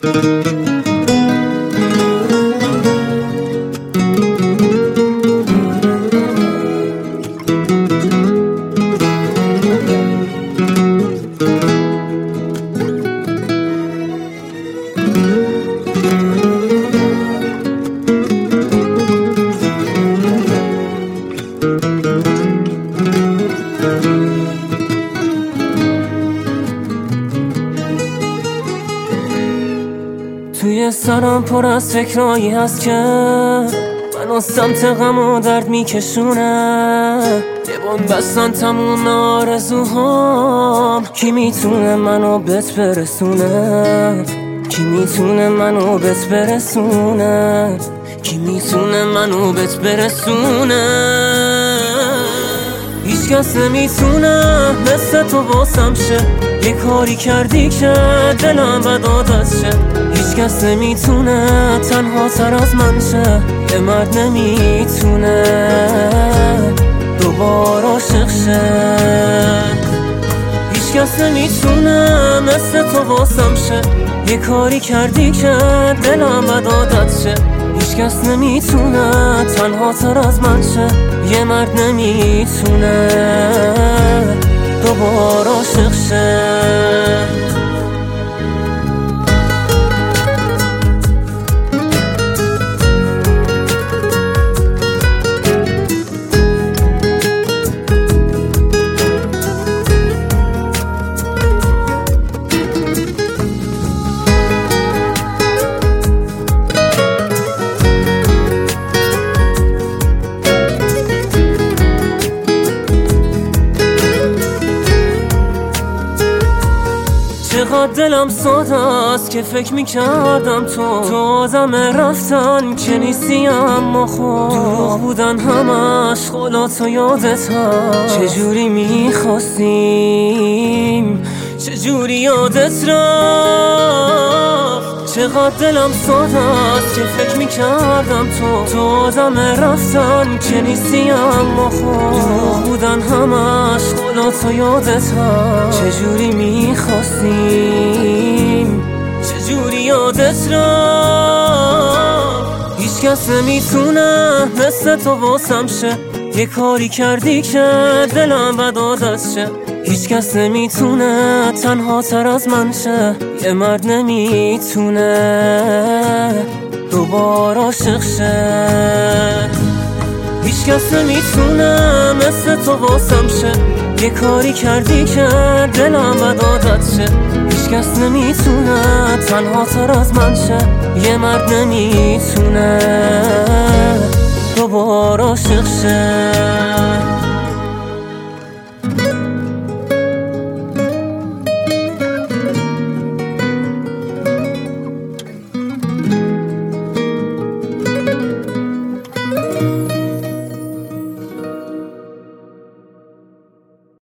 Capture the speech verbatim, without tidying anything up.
توی سرم پر از فکرایی هست که منو سمت غم و درد میکشونه. یه بستن تموم آرزوهام، کی میتونه منو بهت برسونه؟ کی میتونه منو بهت برسونه؟ کی میتونه منو بهت برسونه؟ هیچ کس نمیتونه مثل تو واسم شه. یه کاری کردی که دلم بد عادت شه. هیچ کس نمیتونه تنها تر از من شه. یه مرد نمیتونه دوباره عاشق شه. هیچ کس نمیتونه مثل تو واسم شه. یه کاری کردی که دلم بد عادت شه. هیچ کس نمیتونه تنها تر از من شه. یه مرد نمیتونه دوباره عاشق شه. چقدر دلم ساده است که فکر میکردم تو تو آدم رفتن که نیستی، اما خود دروغ بودن همش خلات و یادت هست. چجوری میخواستیم، چجوری یادت رفت. چقدر دلم ساده است که فکر میکردم تو تو آدم رفتن که نیستی، اما خود دروغ بودن همش خلات و یادت هست. چجوری میخواستیم، چجوری یادت رفت. هیچ کس نمیتونه مثل تو واسم شه. یه کاری کردی که دلم بد عادت شه. هیچ کس نمیتونه تنها تر از من شه. یه مرد نمیتونه دوباره عاشق شه. هیچ کس نمیتونه مثل تو واسم شه. یه کاری کردی که دلم بد عادت شه. هیچ کس نمیتونه تنها تر از من شه. یه مرد نمیتونه دوباره عاشق شه.